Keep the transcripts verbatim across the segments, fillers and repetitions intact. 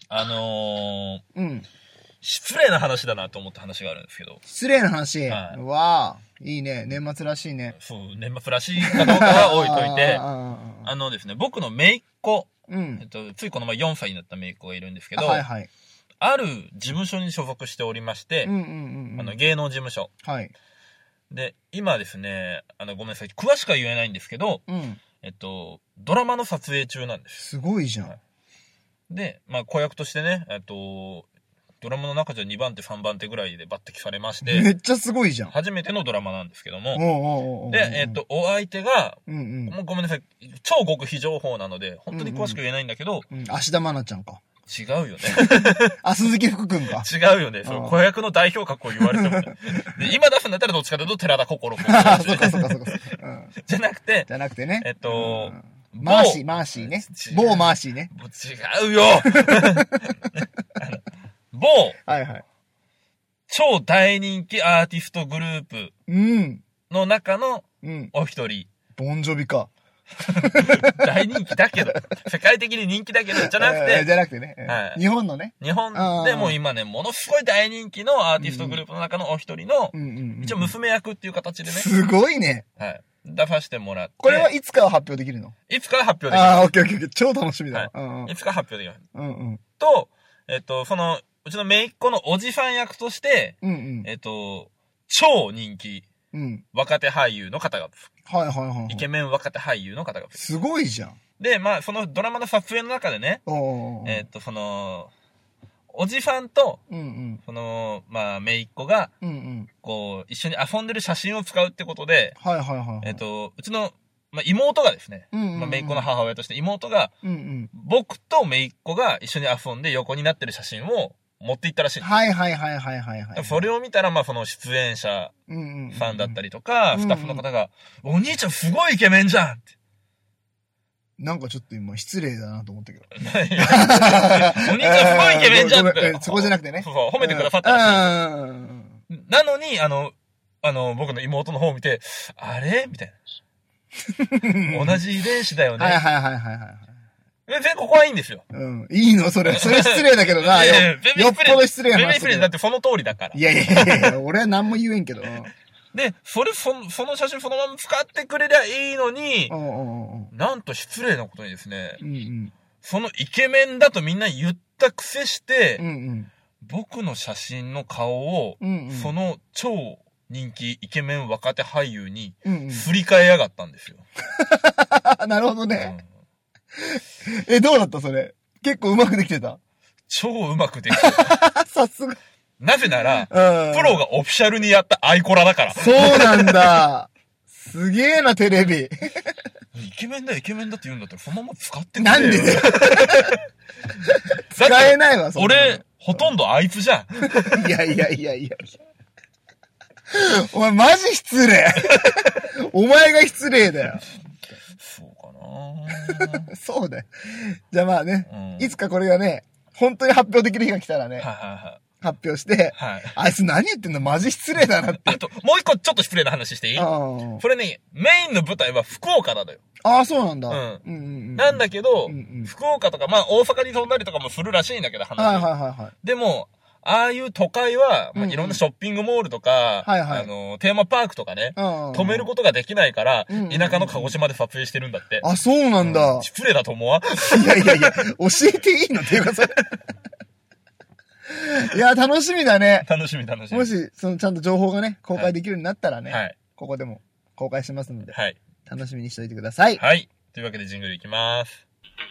あのー、 うん。 失礼な話だなと思った話があるんですけど。 失礼な話。 はい、 わー。いいね。年末らしいね。 そう、年末らしいかどうかは置いといて、あ, あのですね、僕の姪っ子、うん、えっと、ついこの前よんさいになった姪っ子がいるんですけど、はいはい、ある事務所に所属しておりまして、うんうんうんうん、あの芸能事務所。はい。で、今ですね、あの、ごめんなさい、詳しくは言えないんですけど、うん、えっと、ドラマの撮影中なんです。 すごいじゃん。はい、 で、まあ、子役としてね、えっと、ドラマの中じゃにばん手さんばん手ぐらいで抜擢されまして。 めっちゃすごいじゃん。 初めてのドラマなんですけども。おうおうおうおう、で、えっと、お相手が、うんうん、もうごめんなさい、超極秘情報なので、本当に詳しく言えないんだけど。 うんうん、芦田愛菜ちゃんか。 違うよね。 あ、鈴木福くんか。 違うよね。その子役の代表格を言われてもね。で、今出すんだったらどっちかというと寺田心君。 あ、そっかそっかそっか。うん、 じゃなくて。 じゃなくてね。 えっと、 うん、マーシー、マーシーね。某マーシーね。 違うよ。某。はいはい。超大人気アーティストグループの中のお一人。 ボンジョビか。 大人気だけど、世界的に人気だけど、じゃなくて、 えー、じゃなくてね、はい、日本のね。 日本でも今ね、ものすごい大人気のアーティストグループの中のお一人の、うんうん、一応娘役っていう形でね。 すごいね。 はい。出させてもらって。 これはいつかは発表できるの？ いつかは発表できる。 ああ、オッケーオッケーオッケー。超楽しみだ。はい。 うんうん、いつか発表できます。うんうん。と、えっと、その、うちの姪っ子のおじさん役として、うんうん、えっと、超人気、うん、若手俳優の方が、はいはいはい、はい。イケメン若手俳優の方が。 すごいじゃん。 で、まあ、そのドラマの撮影の中でね、おーえっと、その、おじさんと、うんうん、その、まあ、姪っ子が、うんうん、こう、一緒に遊んでる写真を使うってことで、はいはいはい、はい。えっと、うちの、まあ、妹がですね、うんうんうん、まあ、姪っ子の母親として妹が、うんうん、僕と姪っ子が一緒に遊んで横になってる写真を持って行ったらしいんです。 はいはいはいはいはい、はい。 それを見たら、まあ、その出演者さんだったりとか、うんうんうん、スタッフの方が、うんうん、お兄ちゃんすごいイケメンじゃんって。 なんかちょっと今失礼だなと思ったけど。お兄ちゃんすごいイケメンじゃんって。 そこじゃなくてね。 そうそう、褒めてくださったらしい。なのに、あの、あの、僕の妹の方を見て、あれみたいな。同じ遺伝子だよね。 はいはいはいはいはい。 全然ここはいいんですよ。 うん。いいのそれ。それ失礼だけどな。よっぽど失礼な話。 全然失礼だってその通りだから。 いやいやいやいや、俺は何も言えんけど。 で、それ、その、その写真そのまま使ってくれりゃいいのに、なんと失礼なことにですね、うんうん、そのイケメンだとみんな言った癖して、うんうん、僕の写真の顔を、うんうん、その超人気イケメン若手俳優に振り替えやがったんですよ。 うんうん、なるほどね。うん、え、どうだったそれ？結構うまくできてた？ 超うまくできてた。 さすが。 なぜなら、プロがオフィシャルにやったアイコラだから。 そうなんだ。すげえな、テレビ。 イケメンだ、イケメンだって言うんだったら、そのまま使ってくれよ。 なんでだよ。使えないわ、 そんなの。俺、ほとんどあいつじゃん。いやいやいやいや。お前マジ失礼。お前が失礼だよ。 そうかな。 そうだよ。じゃあまあね、うん、いつかこれがね、本当に発表できる日が来たらね。はいはいはい。発表して、はい、あいつ何言ってんのマジ失礼だなって。 あと、もう一個ちょっと失礼な話していい？それね、メインの舞台は福岡なのよ。 ああ、そうなんだ。うん。 うんうんうん、なんだけど、うんうん、福岡とか、まあ大阪に飛んだりとかもするらしいんだけど、話。 はいはいはいはい。 でも、ああいう都会は、まあ、いろんなショッピングモールとか、うんうん、あの、テーマパークとかね、止めることができないから、うんうんうん、田舎の鹿児島で撮影してるんだって。 あ、そうなんだ。 うん、失礼だと思わいやいやいや、教えていいのっていうかそれ。いや、楽しみだね。 楽しみ楽しみ。 もし、そのちゃんと情報がね、公開できるようになったらね、はい、ここでも公開しますので、はい、楽しみにしておいてください。 はい。というわけでジングルいきます。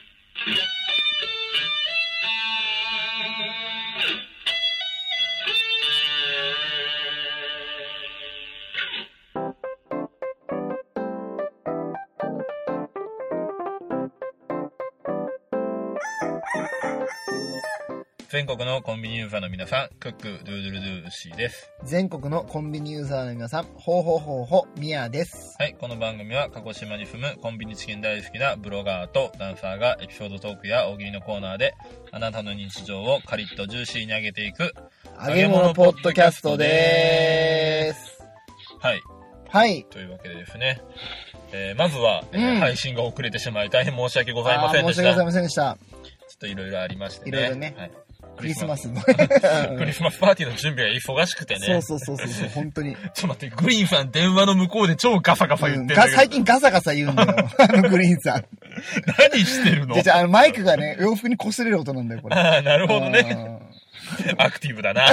全国のコンビニユーザーの皆さん、クック、ドゥードゥルドゥーシーです。 全国のコンビニユーザーの皆さん、ほうほうほうほ、ミヤです。 はい、この番組は鹿児島に住むコンビニチキン大好きなブロガーとダンサーがエピソードトークや大喜利のコーナーであなたの日常をカリッとジューシーに上げていく揚げ物ポッドキャストでーす。 はい。 はい。 というわけでですね、えー、まずは、うん、配信が遅れてしまい大変申し訳ございませんでした。 申し訳ございませんでした。 ちょっといろいろありましてね。 いろいろね。はい。クリスマスの。 クリスマスパーティーの準備が忙しくてね。 そうそうそうそう、本当に。 ちょっと待って、グリーンさん電話の向こうで超ガサガサ言ってんだけど、うん、 最近ガサガサ言うんだよ。あのグリーンさん。 何してるの？ じゃあ、あのマイクがね、洋服に擦れる音なんだよ、これ。 ああ、なるほどね。アクティブだな。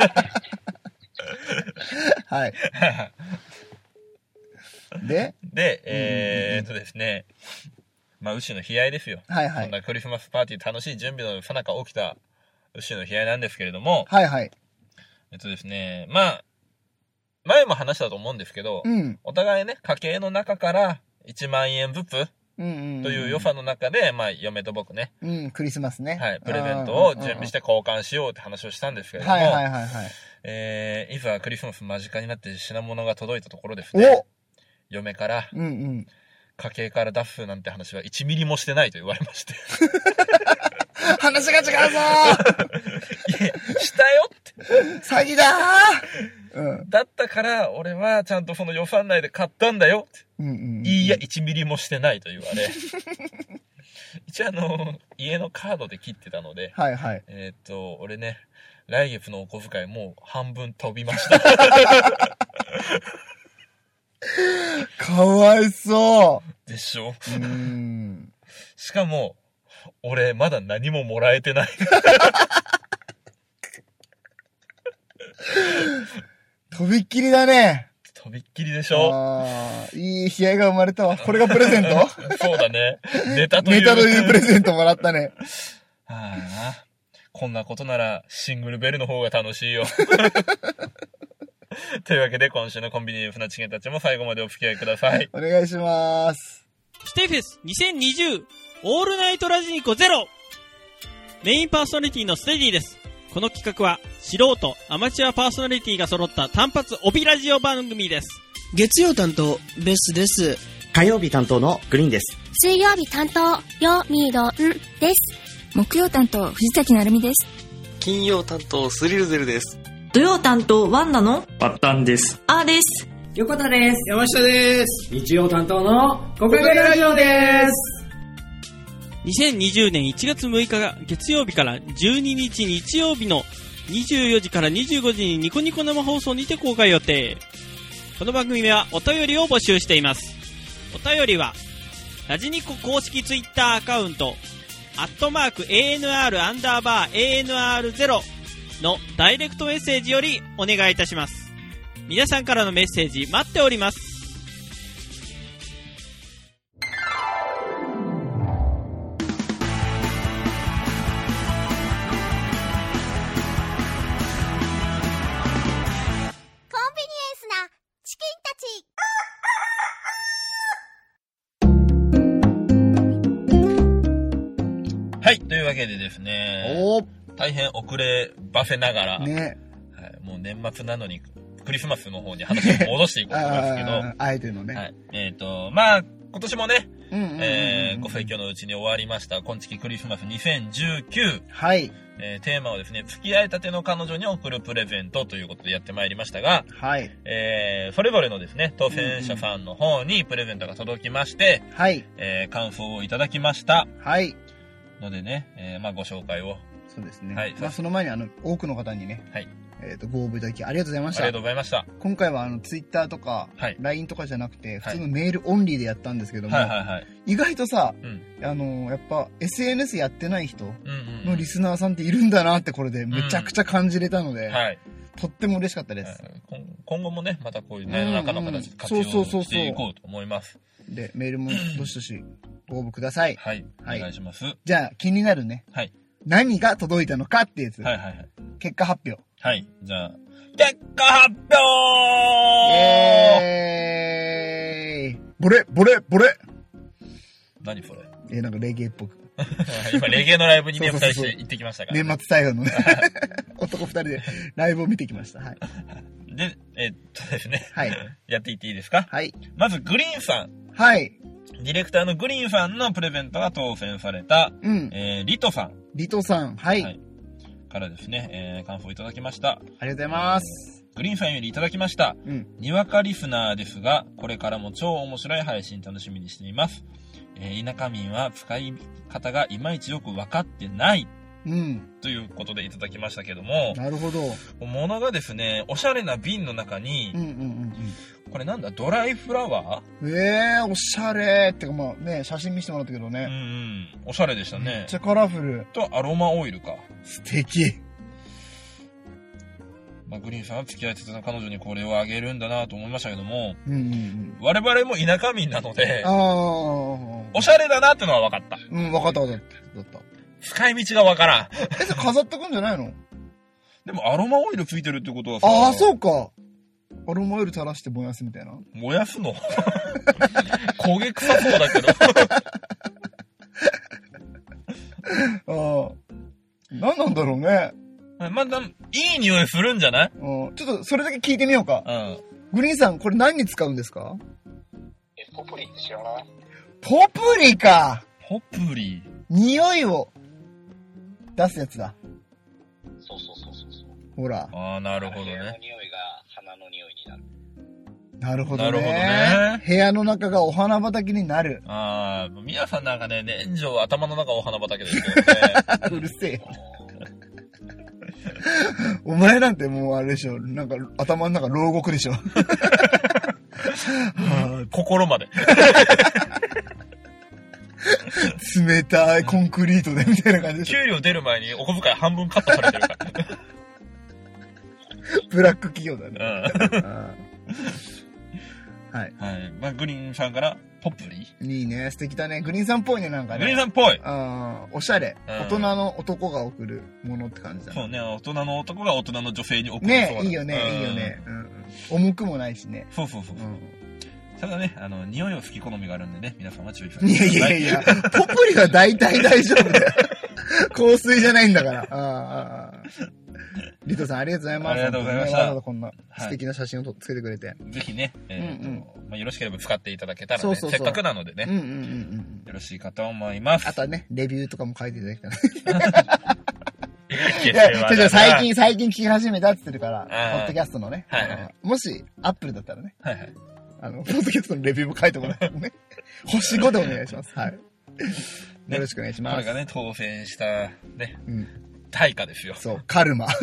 はい。でで、えーっとですね、まあ、牛の悲哀ですよ。 はいはい。 そんなクリスマスパーティー楽しい準備の最中起きた牛の悲哀なんですけれども、 はいはい。 えっとですね、まあ、前も話したと思うんですけど、 うん、 お互いね、家計の中からいちまんえんずつという予算の中で、まあ、嫁と僕ね、 うん、クリスマスね。 はい、プレゼントを準備して交換しようって話をしたんですけれども、 はいはいはいはい。 えー、いざクリスマス間近になって品物が届いたところですね、嫁から、 うんうん、 家計から出すなんて話はいちミリもしてないと言われまして。 話が違うぞーいや、したよって。 詐欺だー、うん、 だったから、俺はちゃんとその予算内で買ったんだよって。 うんうんうん、 いいや、いちミリもしてないと言われ。一応あの、家のカードで切ってたので、 はいはい。 えー、っと、俺ね、来月のお小遣いもう半分飛びました。 かわいそう。 でしょ？ うーん。 しかも、俺まだ何ももらえてない。 とびっきりだね。 とびっきりでしょ？ ああ、いい悲哀が生まれたわ。これがプレゼント？ そうだね。ネタという。 ネタというプレゼントもらったね。 はあ、こんなことならシングルベルの方が楽しいよ。というわけで今週のコンビニエンスなチゲンたちも最後までお付き合いください。 お願いします。 シテフェスにせんにじゅうオールナイトラジニコゼロ、メインパーソナリティのステディです。この企画は素人アマチュアパーソナリティが揃った単発帯ラジオ番組です。 月曜担当ベスです。 火曜日担当のグリーンです。 水曜日担当ヨミドンです。 木曜担当藤崎なるみです。 金曜担当スリルゼルです。 土曜担当ワンナのバッタンです。 あーです。 横田です。 山下です。 日曜担当のコカゲラジオです。 にせんにじゅうねんいちがつむいか月曜日からじゅうににち日曜日のにじゅうよじからにじゅうごじにニコニコ生放送にて公開予定。この番組はお便りを募集しています。お便りはラジニコ公式ツイッターアカウントアットマーク エーエヌアール アンダーバー エーエヌアールゼロ のダイレクトメッセージよりお願いいたします。皆さんからのメッセージ待っております。 コンビニエンスなチキンたち。 はい、というわけでですね、 お大変遅ればせながら、 ね、 はい、もう年末なのにクリスマスの方に話を戻していこうと思いますけど、 あ, あえてのね、 はい、えっ、ー、とまあ今年もね、 えご盛況のうちに終わりました今月クリスマスにせんじゅうきゅう、 はい、 えー、テーマはですね、付き合いたての彼女に贈るプレゼントということでやってまいりましたが、 はい、 えー、それぞれのですね当選者さんの方にプレゼントが届きまして、 はい、 えー、感想をいただきました。 はい。 のでね、えー、まあご紹介を。 そうですね。 はい。 まあその前にあの、多くの方にね、 はい。 えっと、ご応募いただきありがとうございました。 ありがとうございました。 今回はあの、ツイッターとか、 はい。 ライン とかじゃなくて、普通のメールオンリーでやったんですけども、 はいはいはい。 意外とさ、 うん、 あの、やっぱ エスエヌエス やってない人のリスナーさんっているんだなってこれでめちゃくちゃ感じれたので、 うん、はい。 とっても嬉しかったです。 今後もね、またこういうね、中の形で活用していこうと思います。 で、メールもどしどしご応募ください。 はい。お願いします。 じゃあ、気になるね。 はい。 何が届いたのかってやつ。 はいはいはい。 結果発表。 はい。じゃあ、結果発表イエーイボレ、ボレ、ボレ何それえー、なんかレゲエっぽく。 今、レゲエのライブにね、二人して行ってきましたから、 ね。年末最後のね。男二人でライブを見てきました。はい。 で、えー、っとですね。 はい。 やっていっていいですか？ はい。 まず、グリーンさん。 はい。 ディレクターのグリーンさんのプレゼントが当選された、 うん。 えー、リトさん。 リトさん、はい。はい、 からですね、えー、感想いただきました。 ありがとうございます。 グリーンさんよりいただきました。 うん。 にわかリスナーですが、これからも超面白い配信楽しみにしています。 えー、田舎民は使い方がいまいちよく分かってない。 うん。 ということでいただきましたけども。 なるほど。 物がですね、おしゃれな瓶の中に、うんうんうんうん、これなんだ、ドライフラワー？ええー、おしゃれってか、まあね、写真見せてもらったけどね。 うんうん。おしゃれでしたね。めっちゃカラフル。 と、アロマオイルか。 素敵。 まあ、グリーンさんは付き合いてた彼女にこれをあげるんだなと思いましたけども、 うんうんうん、 我々も田舎民なので、 あおしゃれだなってのは分かった。 うん、分かった分かった。 使い道が分からん。 え、それ飾ってくんじゃないの？ でもアロマオイルついてるってことはさ。 ああ、そうか。アロマオイル垂らして燃やすみたいな。 燃やすの焦げ臭そうだけど。 ああ。何なんだろうね。 まだ、いい匂いするんじゃない？ うん。ちょっと、それだけ聞いてみようか。 うん。 グリーンさん、これ何に使うんですか？ え、ポプリ知らない？ ポプリか！ ポプリ。 匂いを出すやつだ。 そうそうそうそうそう。 ほら。 ああ、なるほどね。 部屋の匂いが花の匂いになる。 なるほどね。 なるほどね。 部屋の中がお花畑になる。 ああ、皆さんなんかね、年中頭の中お花畑ですよね。 うるせえ。お前なんてもうあれでしょ。なんか頭の中牢獄でしょ。 心まで。 冷たいコンクリートでみたいな感じでしょ。 給料出る前にお小遣い半分カットされてるから。 ブラック企業だね。 うん、はい。はい。まあ、グリーンさんからポプリ？ いいね。素敵だね。グリーンさんっぽいね、なんかね。 グリーンさんっぽい。 あおしゃれ、うん。大人の男が送るものって感じだね。 そうね。大人の男が大人の女性に送るね。ね、いいよね、うん、いいよね。うん。重くもないしね。 そうそうそうそう。うん、ただね、あの、匂いを好き好みがあるんでね、皆さんは注意してください。 いやいやいや、ポプリは大体大丈夫だよ。香水じゃないんだから。ああ。リトさんありがとうございます。 ありがとうございました。 わざわざこんな素敵な写真をつけてくれて。はい、 ぜひね、えーうんうんまあ、よろしければ使っていただけたらね、 そうそうそうせっかくなのでね、 うんうんうんうん、 よろしいかと思います。 あとはね、レビューとかも書いていただきたら。いや、じゃ最近、最近聞き始めたって言ってるから、ポッドキャストのね。はいはい、もし、アップルだったらね。はいはい。あの、ポッドキャストのレビューも書いてもらってもね。星ごでお願いします。はい。よろしくお願いします。 これがね、当選した、ね。うん。対価ですよ。 そう、カルマ。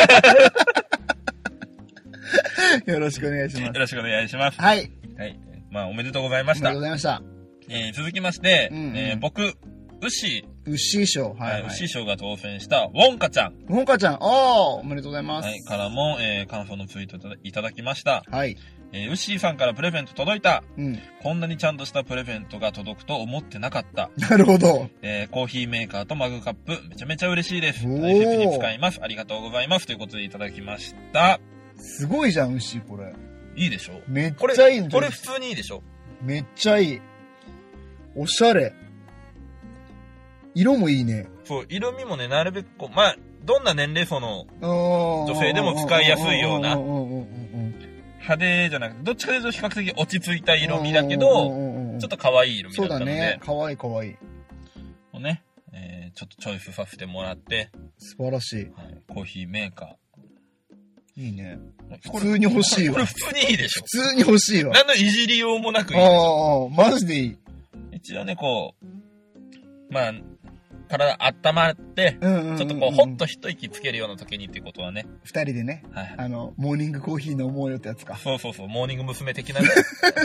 よろしくお願いします。 よろしくお願いします。 はい。 はい。まあ、おめでとうございました。 おめでとうございました。 えー、続きまして、うんうんえー、僕、ウッシー。ウッシー賞。 はい、はい。ウッシー賞が当選した、ウォンカちゃん。 ウォンカちゃん。おー、おめでとうございます。 はい。からも、えー、感想のツイートいただきました。 はい。 えー、ウッシーさんからプレゼント届いた。 うん。 こんなにちゃんとしたプレゼントが届くと思ってなかった。 なるほど。 えー、コーヒーメーカーとマグカップ、めちゃめちゃ嬉しいです。大切に使います。ありがとうございます。ということでいただきました。 すごいじゃん、ウッシー、これ。 いいでしょ？ めっちゃいいんだよ。これ普通にいいでしょ？ めっちゃいい。おしゃれ。色もいいね。 そう、色味もね、なるべくこう、まあ、どんな年齢層の女性でも使いやすいような、派手じゃなくて、どっちかというと比較的落ち着いた色味だけど、ちょっと可愛い色味だったので。そうだね。 可愛い可愛い。 をね、えー、ちょっとチョイスさせてもらって。 素晴らしい。 はい、コーヒーメーカー。いいね。普通に欲しいわ。 これ普通にいいでしょ。 普通に欲しいわ。 何のいじりようもなくいい。 ああ、マジでいい。 一応ね、こう、まあ、体温まって、ちょっとこう、ほっと一息つけるような時にっていうことはね。 二人でね、はい、あの、モーニングコーヒー飲もうよってやつか。 そうそうそう、モーニング娘。的なね。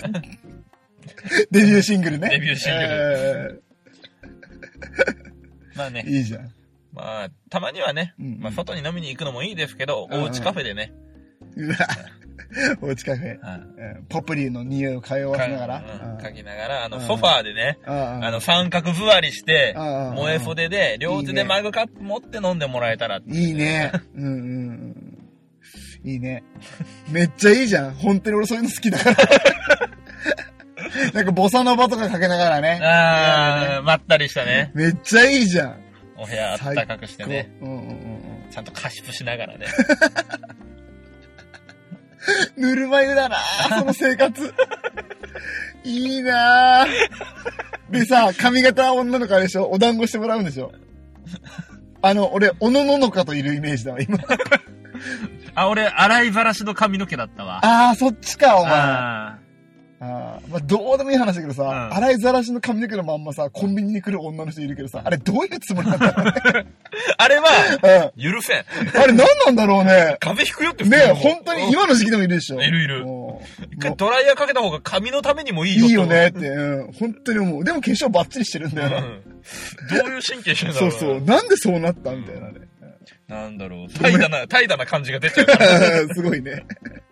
デビューシングルね。 デビューシングル。まあね。 いいじゃん。 まあ、たまにはね、うんうん、まあ、外に飲みに行くのもいいですけど、おうちカフェでね。 うわおうちカフェ、うん、ポプリの匂いを通わせながら、 うん、嗅ぎながら、あの、ソファーでね、あの、三角座りして、萌え袖で、両手でマグカップ持って飲んでもらえたらって。 いいね。うんうん。いいね。めっちゃいいじゃん。本当に俺そういうの好きだから。なんかボサノバとかかけながらね。 ああ、まったりしたね。 めっちゃいいじゃん。 お部屋あったかくしてね。うんうんうん、ちゃんと加湿しながらね。 ぬるま湯だなその生活。いいなでさ、髪型女の子あれでしょ、お団子してもらうんでしょ。あの、俺、おのののかといるイメージだわ、今。 あ、俺、洗いざらしの髪の毛だったわ。 あー、そっちか、お前。 あまあ、どうでもいい話だけどさ、うん、洗いざらしの髪の毛のまんまさ、コンビニに来る女の人いるけどさ、あれどういうつもりなんだろうね。 あれは、うん、許せん。 あれ何なんだろうね。 風邪ひくよってねえ、本当に今の時期でもいるでしょ。 いるいる。一回ドライヤーかけた方が髪のためにもいいよ。 いいよねって、うん。本当に思う。でも化粧バッチリしてるんだよな。うん、 どういう神経してるんだろう。 そうそう。なんでそうなったみたいなね。 なんだろう。怠惰な、怠惰な感じが出ちゃうから。 すごいね。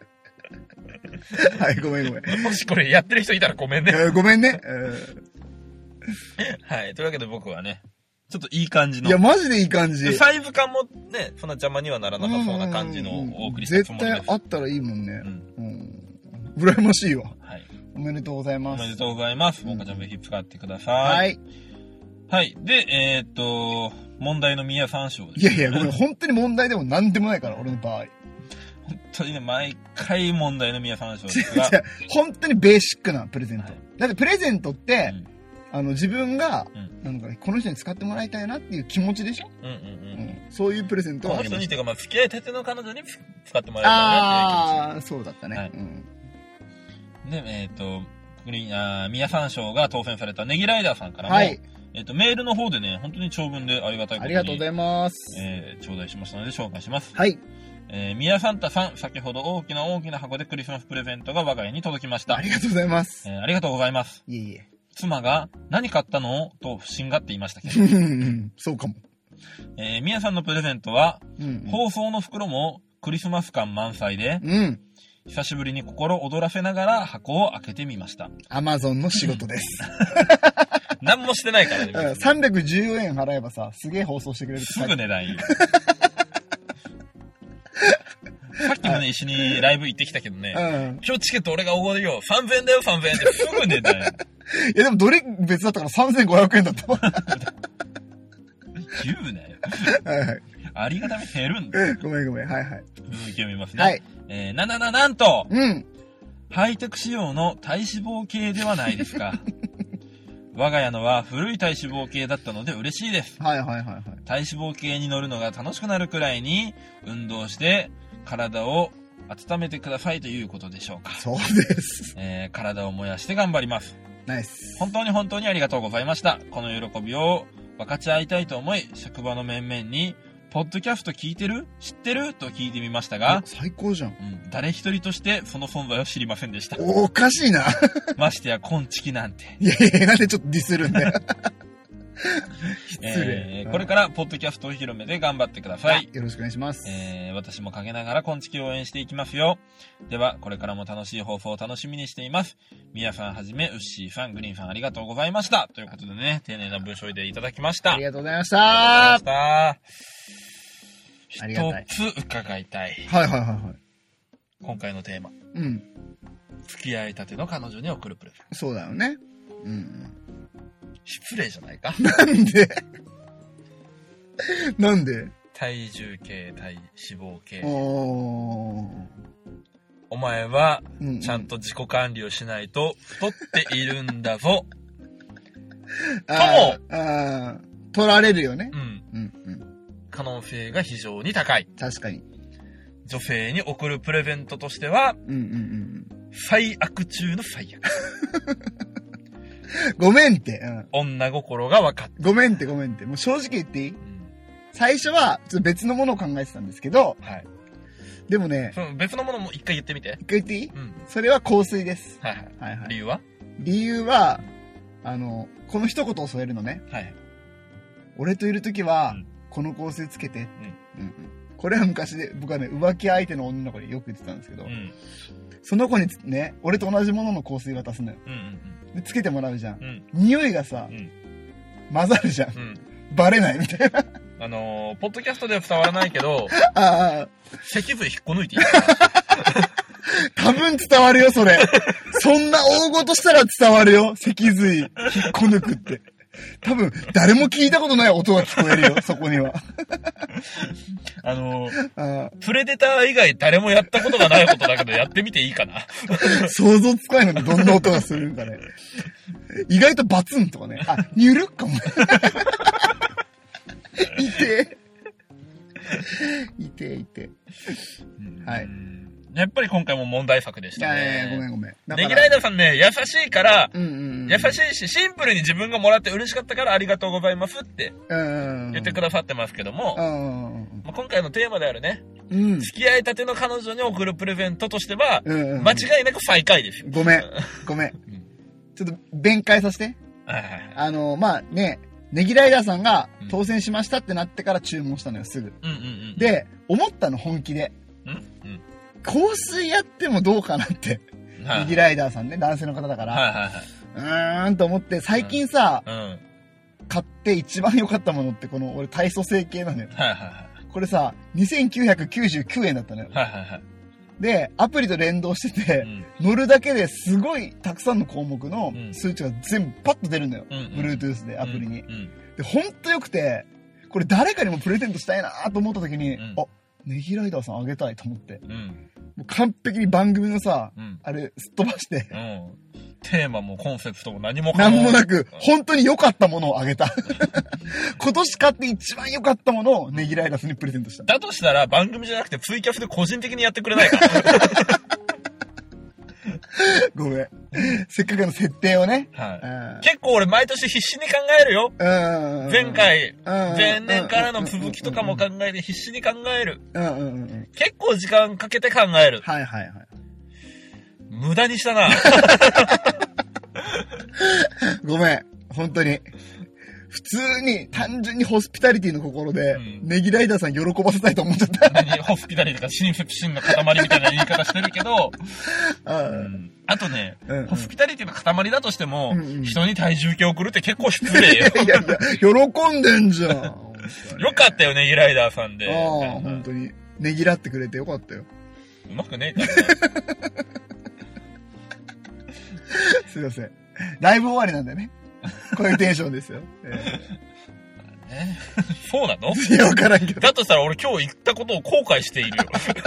はい、ごめんごめん。 もしこれやってる人いたらごめんね。 ごめんね。 はい。というわけで僕はね、ちょっといい感じの。 いや、マジでいい感じ。 サイズ感もね、そんな邪魔にはならなさそうな感じのお送りしたつもりです。 絶対あったらいいもんね。うん。うん、羨ましいわ。はい。おめでとうございます。 おめでとうございます。もかちゃんぜひ使ってください。 はい。 はい。で、えー、っと、問題の宮三章です、 ね。いやいや、これ本当に問題でも何でもないから、俺の場合。 本当にね、毎回問題の宮三章ですが。 本当にベーシックなプレゼント。はい、だってプレゼントって、うん、あの、自分が、うん、なんかね、この人に使ってもらいたいなっていう気持ちでしょ。うんうんうん。うん、そういうプレゼントはあります。この人にっていうか、まあ、付き合いたての彼女に使ってもらいたいなっていう気持ち。 ああ、そうだったね。はい、うん、 で、えっ、ー、と、あ宮三章が当選されたネギライダーさんからも、はい、えっ、ー、と、メールの方でね、本当に長文でありがたいことに。 ありがとうございます。 えー、頂戴しましたので紹介します。 はい。 えー、宮サンタさん、先ほど大きな大きな箱でクリスマスプレゼントが我が家に届きました。 ありがとうございます。 えー、ありがとうございます。 いえいえ。 妻が、何買ったのと不審がっていましたけど。 そうかも。 えー、宮さんのプレゼントは、うんうん、包装の袋もクリスマス感満載で、うん、久しぶりに心躍らせながら箱を開けてみました。 アマゾンの仕事です。 何もしてないからね。さんびゃくじゅうえん払えばさ、すげえ包装してくれるってすぐ値段いい。さっきもね、一緒にライブ行ってきたけどね、うん、今日チケット俺がおごるよ。さんぜんえんだよ、さんぜんえんってすぐ値段や。いやでもどれ別だったからさんぜんごひゃくえんだったもん。 言うなよ。はいはい。ありがたみ減るんだ。 ごめんごめん。はいはい。 続き読みますね。 はい。 えー、ななな、なんと、 うん。 ハイテク仕様の体脂肪計ではないですか。我が家のは古い体脂肪計だったので嬉しいです。 はいはいはいはい。 体脂肪計に乗るのが楽しくなるくらいに運動して体を温めてくださいということでしょうか。 そうです。 えー、体を燃やして頑張ります。 ナイス。 本当に本当にありがとうございました。この喜びを分かち合いたいと思い、職場の面々に、ポッドキャスト聞いてる？知ってる？と聞いてみましたが、 最高じゃん。 うん、誰一人としてその存在を知りませんでした。 おかしいな。 ましてや、コンチキなんて。 いやいや、なんでちょっとディスるんだよ。 失礼、えー。これから、ポッドキャストを広めて頑張ってください。 よろしくお願いします。 えー、私も陰ながらコンチキを応援していきますよ。では、これからも楽しい放送を楽しみにしています。みやさんはじめ、ウッシーさん、グリーンさんありがとうございました。ということでね、丁寧な文章でいただきました。 ありがとうございました。 ありがとうございました。一つ伺いたい。 はいはいはいはい。 今回のテーマ。 うん。 付き合いたての彼女に送るプレゼント。 そうだよね。うん。 失礼じゃないか。 なんでなんで体重計、体脂肪計。 お, お前は、ちゃんと自己管理をしないと太っているんだぞ。ともあ取られるよね。 うん。うんうん可能性が非常に高い。 確かに。 女性に贈るプレゼントとしては、 うんうんうん、 最悪中の最悪。 ごめんって、 うん。女心が分かった。 ごめんってごめんって。もう正直言っていい、うん、最初はちょっと別のものを考えてたんですけど、 はい。 でもね、 その別のものも一回言ってみて。 一回言っていい、うん、それは香水です。 はいはい。はいはい、理由は理由は、あの、この一言を添えるのね。 はい。 俺といるときは、うんこの香水つけて、うんうんうん。これは昔で、僕はね、浮気相手の女の子によく言ってたんですけど、うん、その子にね、俺と同じものの香水渡すのよ。うんうんうん、でつけてもらうじゃん。うん、匂いがさ、うん、混ざるじゃん。うん、バレないみたいな。 あのー、ポッドキャストでは伝わらないけど、 あ脊髄引っこ抜いていい多分伝わるよ、それ。そんな大ごとしたら伝わるよ、脊髄引っこ抜くって。多分、誰も聞いたことない音が聞こえるよ、そこには。 あのーあ、プレデター以外誰もやったことがないことだけど、やってみていいかな。 想像つかないのにどんな音がするんかね。意外とバツンとかね。あ、ニュルッかもね。いて。いて、いて。はい。 やっぱり今回も問題作でしたね。 いやいやごめんごめん。 ネギライダーさんね、優しいから、うんうんうん、優しいし、シンプルに自分がもらって嬉しかったからありがとうございますって言ってくださってますけども、うんうんうん、まあ、今回のテーマであるね、うん、付き合いたての彼女に送るプレゼントとしては、うんうんうん、間違いなく最下位ですよ。 ごめん、ごめん。ちょっと弁解させて。はいはいはい、あの、まあね、ネギライダーさんが当選しましたってなってから注文したのよ、すぐ。うんうんうん、で、思ったの、本気で。うんうん、香水やってもどうかなって。はい、ネギライダーさんね、男性の方だから。はいはいはい、うーんと思って、最近さ、うんうん、買って一番良かったものって、この、俺体組成系なのよ。はいはいはい、これさ、にせんきゅうひゃくきゅうじゅうきゅうえんだったのよ。はいはいはい、で、アプリと連動してて、うん、乗るだけですごいたくさんの項目の数値が全部パッと出るんだよ。うん、Bluetooth でアプリに。うんうん、で、ほんと良くて、これ誰かにもプレゼントしたいなと思った時に、うん、あ、ネギライダーさんあげたいと思って。うん、もう完璧に番組のさ、うん、あれ、すっ飛ばして、うん。 テーマもコンセプトも何も何もなく、本当に良かったものをあげた。今年買って一番良かったものをネギライダーさんにプレゼントした。 だとしたら番組じゃなくてツイキャスで個人的にやってくれないか。 ごめん。せっかくの設定をね。 はい、結構俺毎年必死に考えるよ。前回、前年からの続きとかも考えて必死に考える。結構時間かけて考える。はいはいはい。無駄にしたな。 ごめん。本当に。普通に、単純にホスピタリティの心で、うん、ネギライダーさん喜ばせたいと思っちゃった。 何ホスピタリティとか親切心の塊みたいな言い方してるけど、あ, うん、あとね、うんうん、ホスピタリティの塊だとしても、うんうん、人に体重計を送るって結構失礼よ。いやいや、 喜んでんじゃん。よかったよ、ネギライダーさんで。 ああ、本当に。ネギらってくれてよかったよ。 うまくねえからね。 すいません。ライブ終わりなんだよね。こういうテンションですよ。えー、そうなの？ いや、わからんけど。 だとしたら俺今日言ったことを後悔しているよ。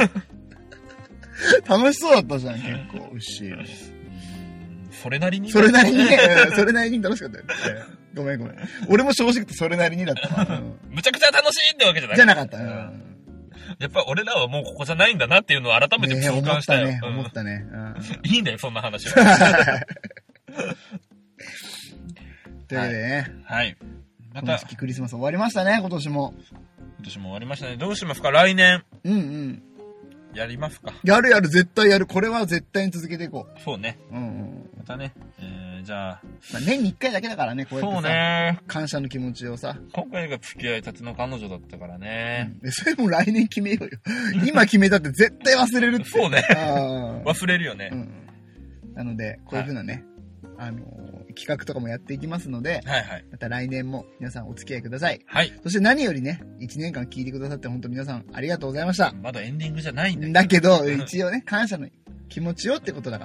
楽しそうだったじゃん、結構。牛。 それなりにそれなりにね、それなりに楽しかったよ、ね。ごめんごめん。俺も正直言ってそれなりにだったわ。うん、 むちゃくちゃ楽しいってわけじゃない。じゃなかった。うん、やっぱ俺らはもうここじゃないんだなっていうのを改めて痛感したよ。 ね、思ったね。思ったね。 うん、いいんだよ、そんな話は。 というわけでね。 はい。 また。クリスマス終わりましたね、今年も。 今年も終わりましたね。どうしますか、来年。 うんうん。 やりますか。 やるやる、絶対やる。これは絶対に続けていこう。そうね。うんうん。またね。えー、じゃあ。 まあ、年に一回だけだからね、こうやってさ。 そうね。 感謝の気持ちをさ。 今回が付き合いたての彼女だったからね。 うん、それも来年決めようよ。今決めたって絶対忘れるって。 そうね。忘れるよね。うん。 なので、こういう風なね、はい、あのー、企画とかもやっていきますので、はいはい、また来年も皆さんお付き合いください。はい。そして何よりね、いちねんかん聞いてくださって本当皆さんありがとうございました。 まだエンディングじゃないんだよ。 だけど、一応ね、感謝の気持ちよってことだから、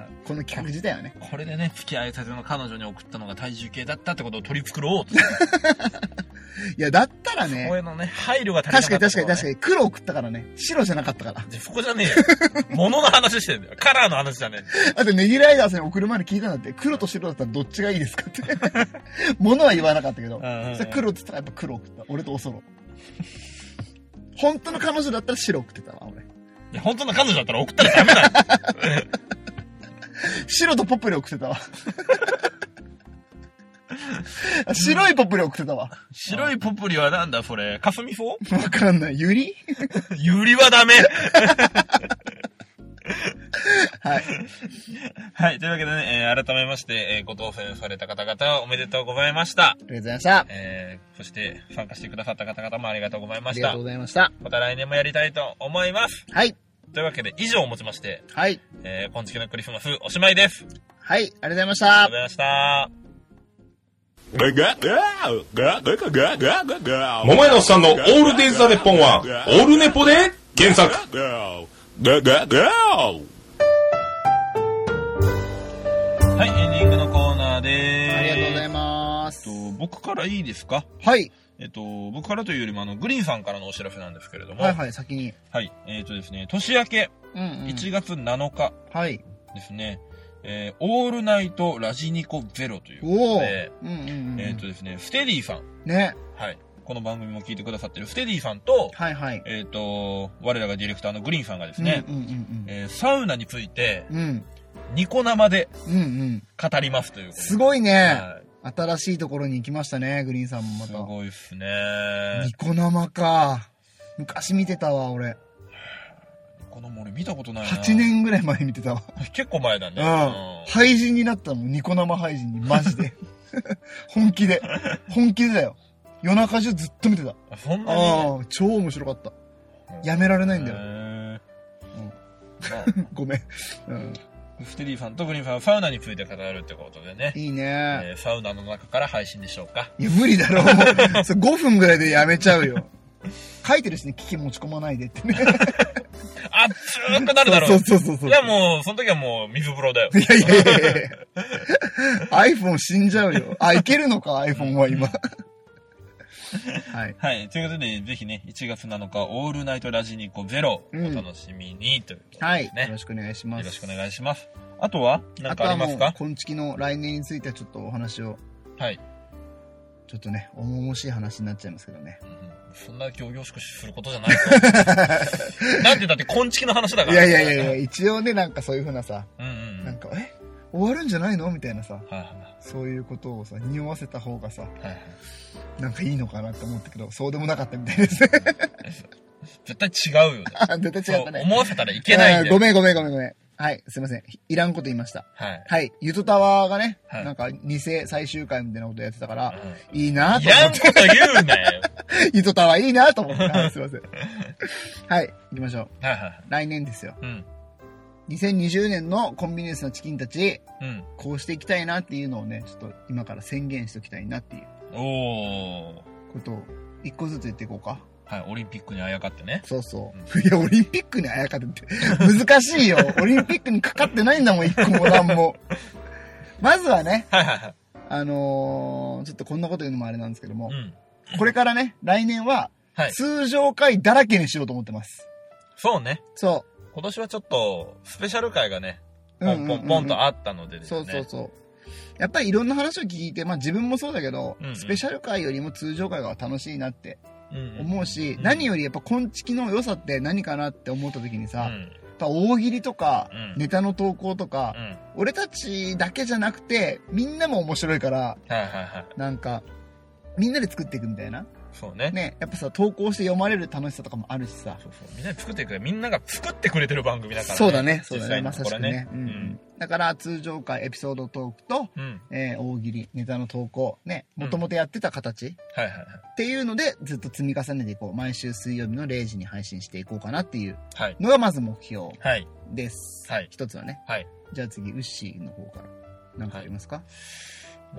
うん、この企画自体はね。 これでね、付き合いたての彼女に送ったのが体重計だったってことを取り繕おうと。 いや、だったらね。 こういうのね、配慮が足りなかった、ね。 確かに確かに確かに。黒送ったからね。白じゃなかったから。 そこじゃねえよ。物の話してんだよ。カラーの話じゃねえ。 あと、ネギライダーさんに送る前に聞いたんだって。黒と白だったらどっちがいいですかって。物は言わなかったけど。それ黒って言ったらやっぱ黒送った。俺とおそろ。本当の彼女だったら白送ってたわ、俺。 いや、本当の彼女だったら送ったらダメだ。 白とポプリ送ってたわ。白いポプリ送ってたわ。 白いポプリはなんだそれ、カスミソウ？ わかんない。ユリ？ ユリはダメ。 はい。 はい。というわけでね、えー、改めまして、えー、ご当選された方々おめでとうございました。 ありがとうございました。 えー、そして参加してくださった方々もありがとうございました。 ありがとうございました。 また来年もやりたいと思います。 はい。 というわけで以上をもちまして、 はい。 えー、今月のクリスマスおしまいです。 はい。ありがとうございました。 ありがとうございました。 桃屋のおっさんのオールデイズ・ザ・ネッポンはオールネポで検索。 はい、エンディングのコーナーでーす。 ありがとうございます。 えっと、僕からいいですか？ はい。 えっと、僕からというよりもあの、グリーンさんからのお知らせなんですけれども。 はいはい、先に。 はい。えっとですね、年明け、うんうん、いちがつなのか。 はい。 ですね。えー、オールナイトラジニコゼロということで、うんうんうん、えっとですね、ステディさん。 ね。 はい。 この番組も聞いてくださってるステディさんと、 はいはい。 えっと、我らがディレクターのグリーンさんがですね、うんうんうんうん、えー、サウナについて、うん、ニコ生で語りますということで、 すごいね、はい、新しいところに行きましたね、グリーンさんもまた。すごいっすね。 ニコ生か。昔見てたわ、俺。 この俺見たことないな。 はちねんぐらい前見てたわ。 結構前だね。 うん。廃人になったもん、ニコ生廃人に、マジで。本気で。本気でだよ。夜中中ずっと見てた。 そんなに、ね、 ああ、超面白かった。やめられないんだよ。うん、ごめん。うん。 ステディさんとグリーンさんはサウナについて語るってことでね。 いいね、 えー。サウナの中から配信でしょうか。 いや、無理だろ。もうそれごふんぐらいでやめちゃうよ。書いてるしね、機器持ち込まないでってね。 熱くなるだろう。 そうそうそうそう。 いや、もう、その時はもう水風呂だよ。 いやいやいやいや iPhone 死んじゃうよ。あ、いけるのか、iPhone は今。はい。 はい。ということで、ぜひね、いちがつなのか、オールナイトラジニコゼロ、お楽しみに、ということで、ね、 はい。よろしくお願いします。 よろしくお願いします。あとは何かありますか？あとはもう、 今月の来年についてはちょっとお話を。 はい。 ちょっとね、重々しい話になっちゃいますけどね。 うんそんな行々しくすることじゃないから。なんてだって、こんちきの話だから。 いやいやいやいや、一応ね、なんかそういう風なさ、うんうん、なんか、え終わるんじゃないのみたいなさ、はいはい、そういうことをさ、匂わせた方がさ、はいはい、なんかいいのかなって思ったけど、そうでもなかったみたいですね。 絶対違うよね。 絶対違ったね。 思わせたらいけないんだよ。 ごめんごめんごめんごめん。はい、すいません。いらんこと言いました。はい。はい。ゆとたわがね、はい、なんか偽最終回みたいなことやってたから、うん、いいなと思って。 いらんこと言うなよ。 ゆとたわいいなと思って。はい、すいません。はい、行きましょう。はいはい。来年ですよ。うん。にせんにじゅうねんのコンビニエンスなチキンたち、うん、こうしていきたいなっていうのをね、ちょっと今から宣言しておきたいなっていう。おー。ことを、一個ずつ言っていこうか。 はい、オリンピックにあやかってね。 そうそう。うん、いや、オリンピックにあやかってって、難しいよ。オリンピックにかかってないんだもん、一個もなんも。まずはね、はいはいはい。あのー、ちょっとこんなこと言うのもあれなんですけども、うん、これからね、来年は、通常回だらけにしようと思ってます。 そうね。 そう。 今年はちょっと、スペシャル回がね、ポンポンポンとあったのでですね。 そうそうそう。やっぱりいろんな話を聞いて、まあ自分もそうだけど、うんうん、スペシャル回よりも通常回が楽しいなって思うし、うんうん、何よりやっぱ昆虫の良さって何かなって思った時にさ、うん、やっぱ大喜利とか、うん、ネタの投稿とか、うん、俺たちだけじゃなくて、みんなも面白いから、はいはいはい、なんか、みんなで作っていくみたいな。 そうね。 ね、やっぱさ、投稿して読まれる楽しさとかもあるしさ。 そうそう。みんなで作っていくみんなが作ってくれてる番組だからね。 そうだね。そうだね。まさしくね。うんうん、だから、通常回、エピソードトークと、うん、えー、大喜利、ネタの投稿、ね、もともとやってた形、うん、はいはいはい。っていうので、ずっと積み重ねていこう。毎週水曜日のれいじに配信していこうかなっていうのがまず目標です。はい。一つはね。はい。じゃあ次、ウッシーの方から。何かありますか？はい、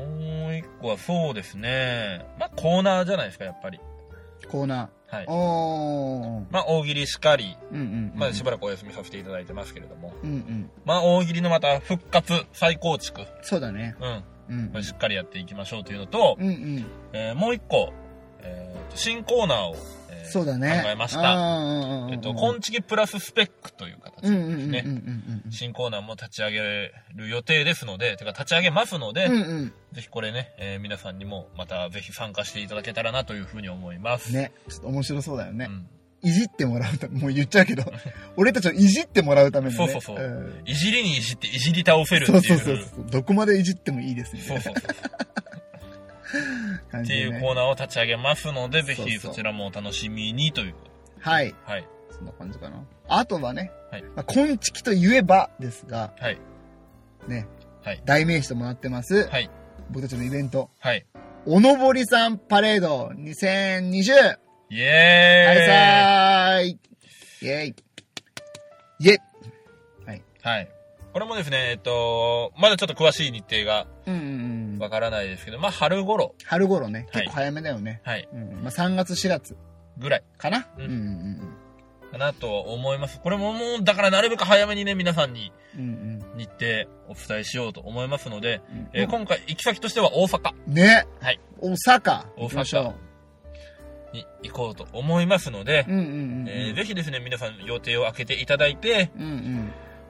もう一個はそうですね。まあ、コーナーじゃないですか、やっぱり。 コーナー。はい。 おまあ、大喜利しかり。うんうんうんうん、まあ、しばらくお休みさせていただいてますけれども。うんうん。まあ、大喜利のまた復活、再構築。 そうだね。 うん。うんうん、しっかりやっていきましょうというのと、うんうん、えー、もう一個、えー、新コーナーを、えー、 そうだね。 考えました。えっと、コンチキプラススペックという形ですね。新コーナーも立ち上げる予定ですので、てか立ち上げますので、うんうん、ぜひこれね、えー、皆さんにもまたぜひ参加していただけたらなというふうに思います。 ね。ちょっと面白そうだよね。うんいじってもらうため、もう言っちゃうけど、俺たちをいじってもらうためのね。 そうそうそう。うん、いじりにいじっていじり倒せるっていう。 そうそうそう。どこまでいじってもいいですね。そうそうそう。 っていうコーナーを立ち上げますので、ぜひそちらもお楽しみにという。 はい。はい。そんな感じかな。あとはね、はい。まあ、こんちきと言えばですが、はい。ね。はい。代名詞ともなってます。はい。僕たちのイベント。はい。おのぼりさんパレードにせんにじゅう。 イェーイ開催イェイイェイはい。 はい。これもですね、えっと、まだちょっと詳しい日程が、うんうんうん。わからないですけど、まあ、春頃。 春頃ね。結構早めだよね。はい。うん、まあ、さんがつ、しがつ。 ぐらい。 かなうんうんうん。 かなと思います。これももう、だからなるべく早めにね、皆さんに、日程お伝えしようと思いますので、うんうんえー、今回、行き先としては大阪。 ね。 はい。 大阪。 大阪。に行こうと思いますので、ぜひですね、皆さん予定を空けていただいて、うんうん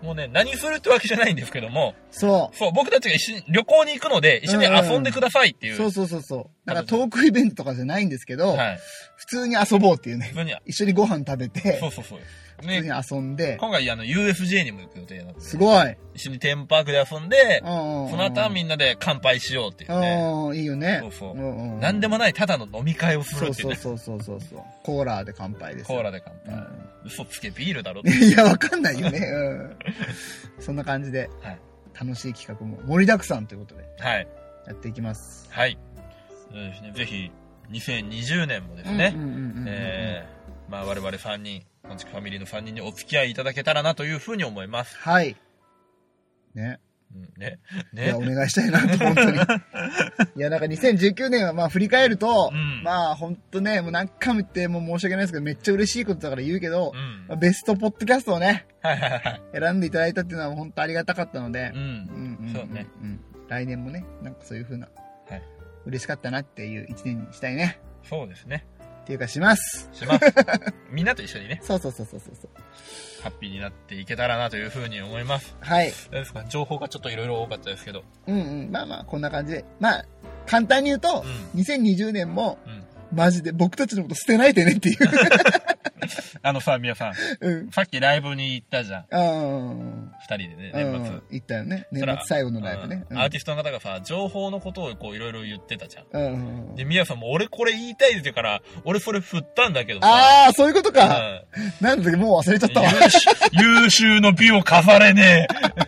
もうね、何するってわけじゃないんですけども。 そう。 そう、僕たちが一緒に旅行に行くので、一緒に遊んでくださいっていう。 うんうん、そうそうそうそう。なんかトークイベントとかじゃないんですけど、はい、普通に遊ぼうっていうね。普通に一緒にご飯食べて。そうそうそう。普通に遊んで。 今回あの ユーエフジェー にも行く予定なんです。 すごい。 一緒にテーマパークで遊んで、その後はみんなで乾杯しようっていうね。 いいよね。 そうそう。うんうん、なんでもないただの飲み会をするっていうね。 そうそうそうそうそう。コーラで乾杯です。 コーラで乾杯。うん、嘘つけビールだろって。 いや、わかんないよね。うん。そんな感じで、はい、楽しい企画も盛りだくさんということで、はい。やっていきます。 はい。そうですね。ぜひ、にせんにじゅうねんもですね、えー、まあ我々さんにん、こんちくファミリーのさんにんにお付き合いいただけたらなというふうに思います。 はい。ね。 うん、ね。ね。 いや、お願いしたいなと、本当に。いや、なんかにせんじゅうきゅうねんはまあ振り返ると、うん、まあ本当ね、もう何回も言ってもう申し訳ないですけど、めっちゃ嬉しいことだから言うけど、うんまあ、ベストポッドキャストをね、はいはいはい、選んでいただいたっていうのは本当ありがたかったので、うん。うんうん、そうね、うん。来年もね、なんかそういう風な、はい、嬉しかったなっていう一年にしたいね。 そうですね。 っていうかします。 します。みんなと一緒にね。 そうそうそうそうそう。 ハッピーになっていけたらなというふうに思います。 はい。 どうですか？情報がちょっといろいろ多かったですけど。 うんうん。まあまあ、こんな感じで。まあ、簡単に言うと、うん、にせんにじゅうねんも、うん、マジで僕たちのこと捨てないでねっていう。 あのさ、みやさん。うん。さっきライブに行ったじゃん。うん。二人でね、年末。 行ったよね。年末最後のライブね。 うん、アーティストの方がさ、情報のことをこういろいろ言ってたじゃん。うん。で、みやさんも俺これ言いたいって言うから、俺それ振ったんだけどさ。 ああ、そういうことか。うん。なんだっけ、もう忘れちゃったわ。 優秀、優秀の美を飾れね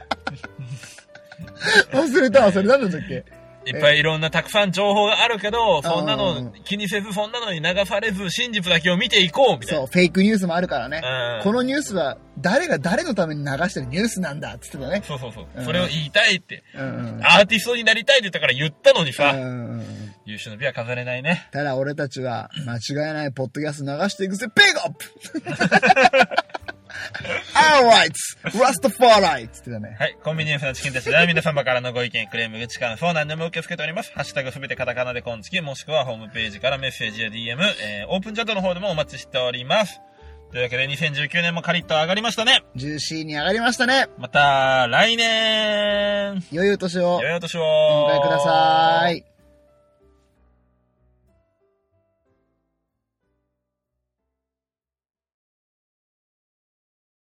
え。忘れたわ、それ何なんだっけ。 いっぱいいろんなたくさん情報があるけど、そんなの気にせず、そんなのに流されず、真実だけを見ていこうみたいな。 そう、フェイクニュースもあるからね。うん、このニュースは誰が誰のために流してるニュースなんだって言ってたね。 そうそうそう。うん、それを言いたいって、うん。アーティストになりたいって言ったから言ったのにさ、うん、優秀の美は飾れないね。 ただ俺たちは間違いないポッドキャスト流していくぜ、ピックアップAlright! Rastafari! つってたね。 はい。コンビニエンスのチキンたちでは皆様からのご意見、クレーム、口感想何でも受け付けております。ハッシュタグすべてカタカナでコンチキ、もしくはホームページからメッセージや ディーエム、えー、オープンチャットの方でもお待ちしております。というわけでにせんじゅうきゅうねんもカリッと上がりましたね。 ジューシーに上がりましたね。 また来年良いお年を。 良いお年を。 お迎えください。